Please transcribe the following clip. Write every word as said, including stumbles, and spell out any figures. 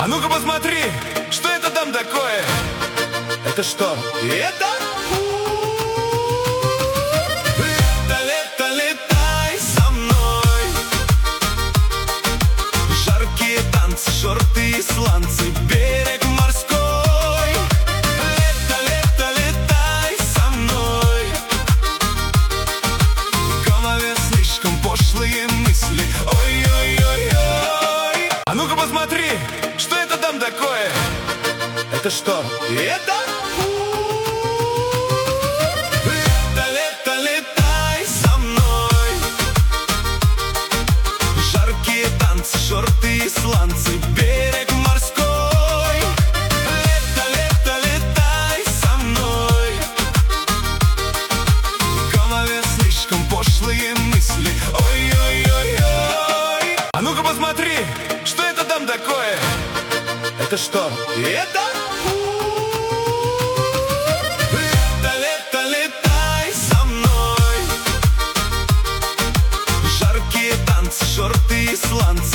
А ну-ка посмотри, что это там такое? Это что? Это? Лето, лето, летай со мной. Жаркие танцы, шорты и сланцы, берег морской. Лето, лето, летай со мной. В голове слишком пошлые мысли. Ой-ой-ой-ой. А ну-ка посмотри, что это там такое? Это что? Это? Лето, лето, летай со мной. Жаркие танцы, шорты и сланцы, берег морской. Лето, лето, летай со мной. В голове слишком пошлые мысли. Ой-ой-ой-ой. А ну-ка посмотри, что это там такое? Это что? Это? Лето, лето, летай со мной. Жаркие танцы, шорты и сланцы.